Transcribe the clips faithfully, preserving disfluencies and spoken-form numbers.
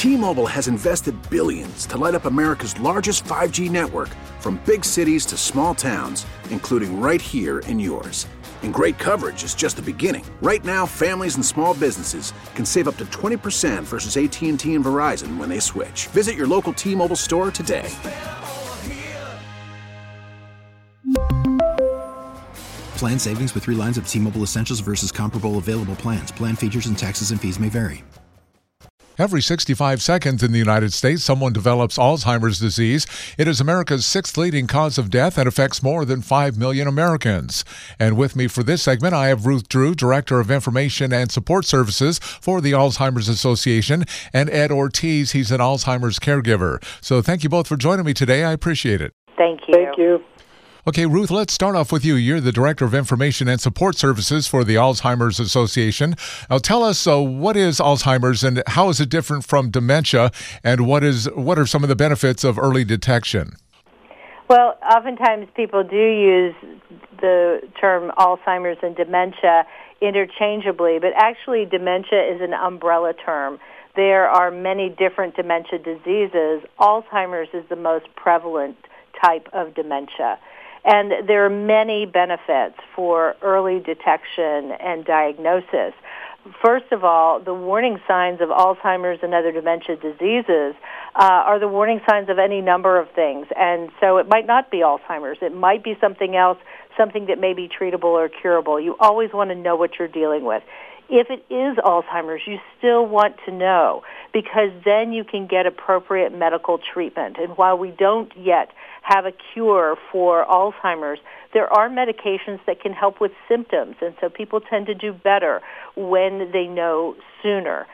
T-Mobile has invested billions to light up America's largest five G network, from big cities to small towns, including right here in yours. And great coverage is just the beginning. Right now, families and small businesses can save up to twenty percent versus A T and T and Verizon when they switch. Visit your local T-Mobile store today. Plan savings with three lines of T-Mobile Essentials versus comparable available plans. Plan features and taxes and fees may vary. Every sixty-five seconds in the United States, someone develops Alzheimer's disease. It is America's sixth leading cause of death and affects more than five million Americans. And with me for this segment, I have Ruth Drew, Director of Information and Support Services for the Alzheimer's Association, and Ed Ortiz. He's an Alzheimer's caregiver. So thank you both for joining me today. I appreciate it. Thank you. Thank you. Okay, Ruth, let's start off with you. You're the Director of Information and Support Services for the Alzheimer's Association. Now, tell us uh, what is Alzheimer's and how is it different from dementia, and what is what are some of the benefits of early detection? Well, oftentimes people do use the term Alzheimer's and dementia interchangeably, but actually dementia is an umbrella term. There are many different dementia diseases. Alzheimer's is the most prevalent type of dementia. And there are many benefits for early detection and diagnosis. First of all, the warning signs of Alzheimer's and other dementia diseases uh, are the warning signs of any number of things. And so it might not be Alzheimer's. It might be something else, something that may be treatable or curable. You always want to know what you're dealing with. If it is Alzheimer's, you still want to know, because then you can get appropriate medical treatment. And while we don't yet have a cure for Alzheimer's, there are medications that can help with symptoms, and so people tend to do better when they know sooner.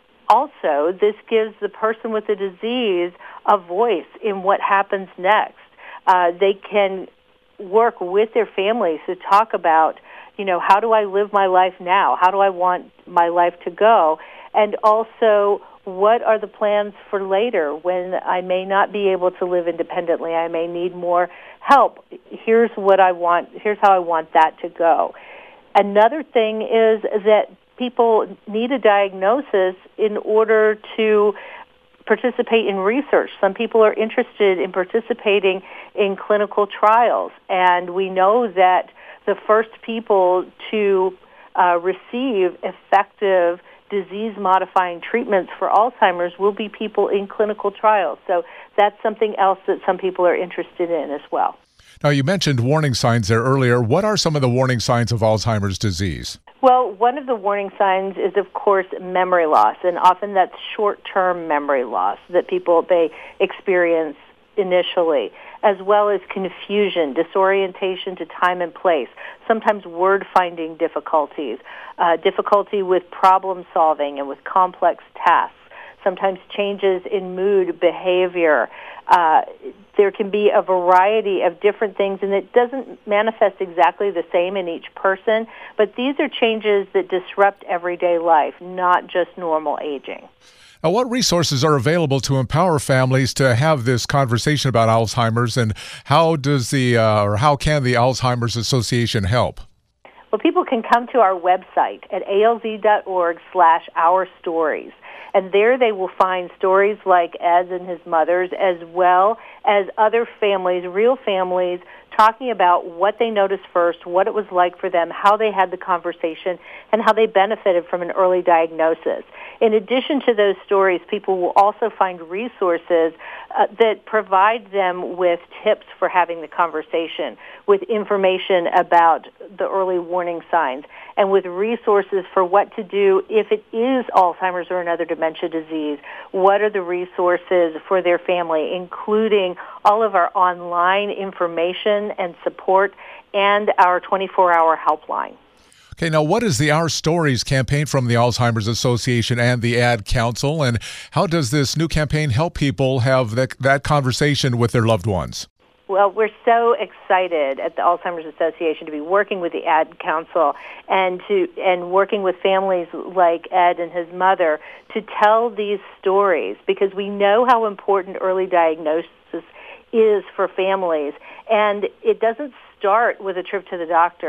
Also, this gives the person with the disease a voice in what happens next. Uh, they can work with their families to talk about, you know, how do I live my life now? How do I want my life to go? And also, what are the plans for later when I may not be able to live independently? I may need more help. Here's what I want. Here's how I want that to go. Another thing is that people need a diagnosis in order to participate in research. Some people are interested in participating in clinical trials, and we know that the first people to uh, receive effective disease-modifying treatments for Alzheimer's will be people in clinical trials. So that's something else that some people are interested in as well. Now, you mentioned warning signs there earlier. What are some of the warning signs of Alzheimer's disease? Well, one of the warning signs is, of course, memory loss, and often that's short-term memory loss that people they experience initially, as well as confusion, disorientation to time and place, sometimes word-finding difficulties, uh, difficulty with problem-solving and with complex tasks, sometimes changes in mood, behavior. Uh, there can be a variety of different things, and it doesn't manifest exactly the same in each person, but these are changes that disrupt everyday life, not just normal aging. Now, what resources are available to empower families to have this conversation about Alzheimer's, and how does the uh, or how can the Alzheimer's Association help? Well, people can come to our website at alz.org slash our stories. And there they will find stories like Ed's and his mother's, as well as other families, real families, talking about what they noticed first, what it was like for them, how they had the conversation, and how they benefited from an early diagnosis. In addition to those stories, people will also find resources uh, that provide them with tips for having the conversation, with information about the early warning signs, and with resources for what to do if it is Alzheimer's or another dementia disease. What are the resources for their family, including all of our online information and support and our twenty-four hour helpline. Okay, now what is the Our Stories campaign from the Alzheimer's Association and the Ad Council, and how does this new campaign help people have that, that conversation with their loved ones? Well, we're so excited at the Alzheimer's Association to be working with the Ad Council and to and working with families like Ed and his mother to tell these stories, because we know how important early diagnosis is for families. And it doesn't start with a trip to the doctor.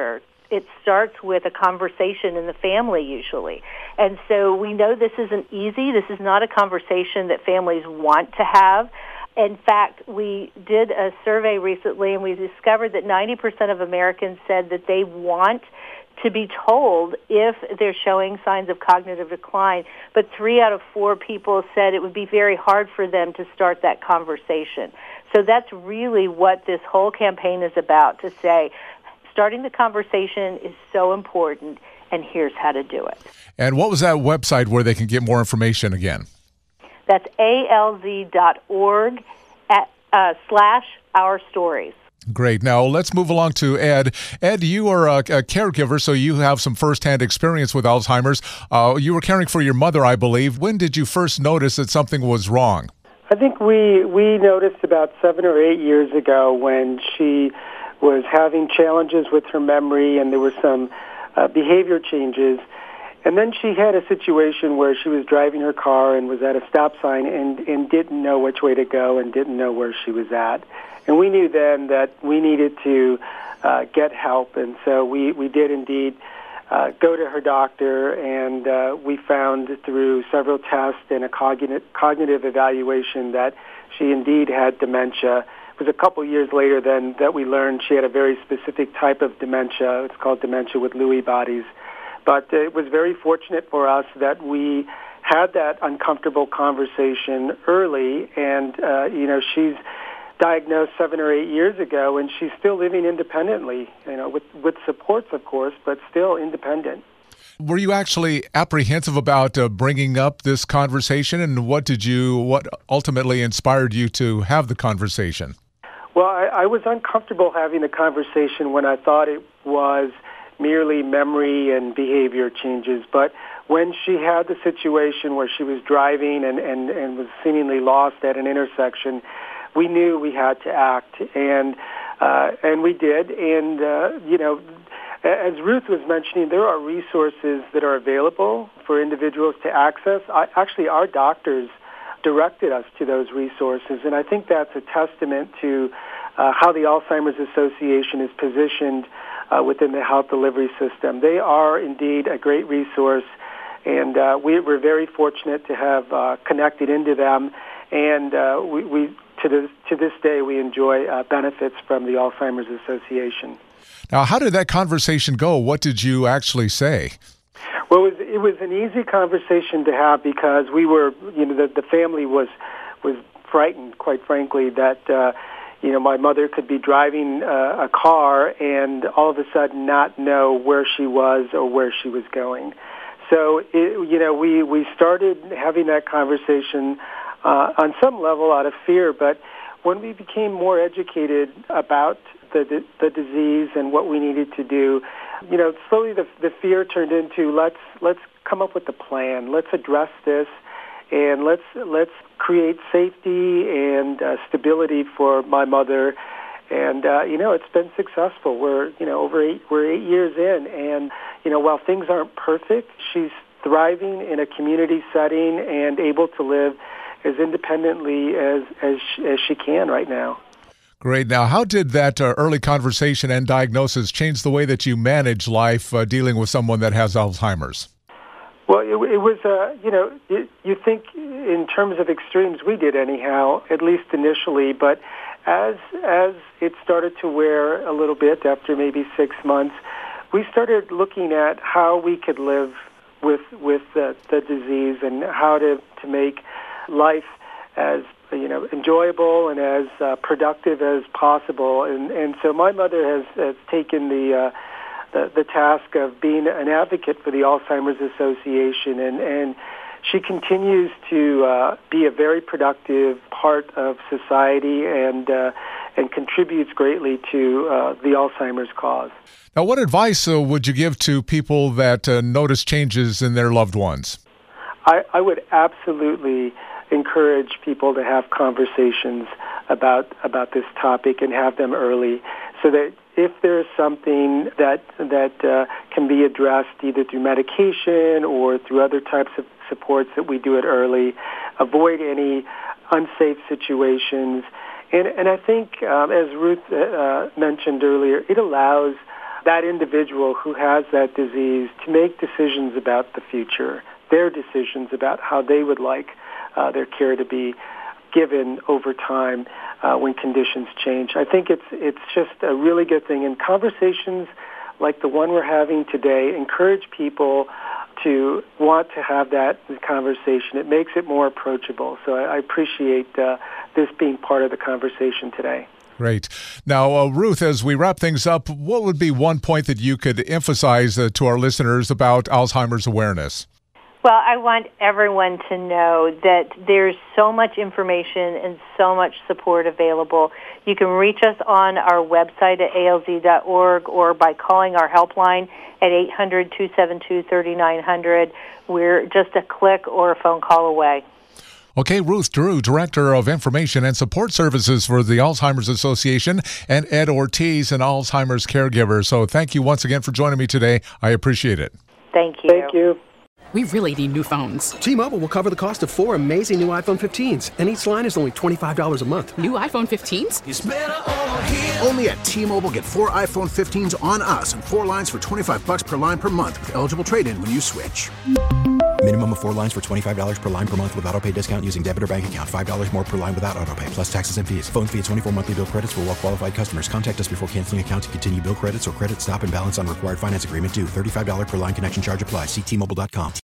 it starts with a conversation in the family usually. And so we know this isn't easy. This is not a conversation that families want to have. In fact, we did a survey recently, and we discovered that ninety percent of Americans said that they want to be told if they're showing signs of cognitive decline, but three out of four people said it would be very hard for them to start that conversation. So that's really what this whole campaign is about, to say starting the conversation is so important, and here's how to do it. And what was that website where they can get more information again? That's A L Z dot org at, uh, slash our stories. Great. Now, let's move along to Ed. Ed, you are a, a caregiver, so you have some firsthand experience with Alzheimer's. Uh, you were caring for your mother, I believe. When did you first notice that something was wrong? I think we, we noticed about seven or eight years ago when she was having challenges with her memory, and there were some uh, behavior changes. And then she had a situation where she was driving her car and was at a stop sign and, and didn't know which way to go and didn't know where she was at. And we knew then that we needed to uh, get help, and so we, we did indeed uh, go to her doctor, and uh, we found through several tests and a cognitive, cognitive evaluation that she indeed had dementia. It was a couple years later then that we learned she had a very specific type of dementia. It's called dementia with Lewy bodies. But it was very fortunate for us that we had that uncomfortable conversation early, and, uh, you know, she's diagnosed seven or eight years ago, and she's still living independently, you know, with, with supports, of course, but still independent. Were you actually apprehensive about uh, bringing up this conversation, and what did you, what ultimately inspired you to have the conversation? Well, I, I was uncomfortable having the conversation when I thought it was merely memory and behavior changes. But when she had the situation where she was driving and, and, and was seemingly lost at an intersection, we knew we had to act, and uh, and we did. And, uh, you know, as Ruth was mentioning, there are resources that are available for individuals to access. I, actually, our doctors directed us to those resources, and I think that's a testament to uh, how the Alzheimer's Association is positioned Uh, within the health delivery system. They are indeed a great resource, and uh, we, we're very fortunate to have uh, connected into them, and uh, we, we to this to this day we enjoy uh, benefits from the Alzheimer's Association. Now, how did that conversation go? What did you actually say? Well, it was, it was an easy conversation to have because we were, you know, the, the family was was frightened, quite frankly, that uh, you know, my mother could be driving uh, a car and all of a sudden not know where she was or where she was going. So, it, you know, we, we started having that conversation uh, on some level out of fear, but when we became more educated about the, the, the disease and what we needed to do, you know, slowly the, the fear turned into let's let's come up with a plan. Let's address this, and let's let's create safety and uh, stability for my mother. And uh, you know, it's been successful. We're you know over eight we're eight years in, and you know while things aren't perfect, she's thriving in a community setting and able to live as independently as as she, as she can right now. Great. Now, how did that uh, early conversation and diagnosis change the way that you manage life uh, dealing with someone that has Alzheimer's? Well, it, it was, uh, you know, it, you think in terms of extremes, we did anyhow, at least initially, but as as it started to wear a little bit after maybe six months, we started looking at how we could live with with uh, the disease and how to, to make life as, you know, enjoyable and as uh, productive as possible. And, and so my mother has, has taken the... Uh, The, the task of being an advocate for the Alzheimer's Association, and, and she continues to uh, be a very productive part of society and uh, and contributes greatly to uh, the Alzheimer's cause. Now, what advice uh, would you give to people that uh, notice changes in their loved ones? I, I would absolutely encourage people to have conversations about about this topic and have them early, so that if there's something that that uh, can be addressed either through medication or through other types of supports, that we do it early, avoid any unsafe situations. And, and I think, um, as Ruth uh, mentioned earlier, it allows that individual who has that disease to make decisions about the future, their decisions about how they would like uh, their care to be given over time uh, when conditions change. I think it's it's just a really good thing. And conversations like the one we're having today encourage people to want to have that conversation. It makes it more approachable. So I, I appreciate uh, this being part of the conversation today. Great. Now, uh, Ruth, as we wrap things up, what would be one point that you could emphasize uh, to our listeners about Alzheimer's awareness? Well, I want everyone to know that there's so much information and so much support available. You can reach us on our website at A L Z dot org or by calling our helpline at eight hundred, two seven two, three nine zero zero. We're just a click or a phone call away. Okay, Ruth Drew, Director of Information and Support Services for the Alzheimer's Association, and Ed Ortiz, an Alzheimer's caregiver. So thank you once again for joining me today. I appreciate it. Thank you. Thank you. We really need new phones. T-Mobile will cover the cost of four amazing new iPhone fifteens, and each line is only twenty-five dollars a month. New iPhone fifteens? It's better over here. Only at T-Mobile, get four iPhone fifteens on us and four lines for twenty-five dollars per line per month with eligible trade-in when you switch. Minimum of four lines for twenty-five dollars per line per month with autopay discount using debit or bank account. five dollars more per line without autopay, plus taxes and fees. Phone fee at twenty-four monthly bill credits for well-qualified customers. Contact us before canceling account to continue bill credits or credit stop and balance on required finance agreement due. thirty-five dollars per line connection charge applies. See T Mobile dot com.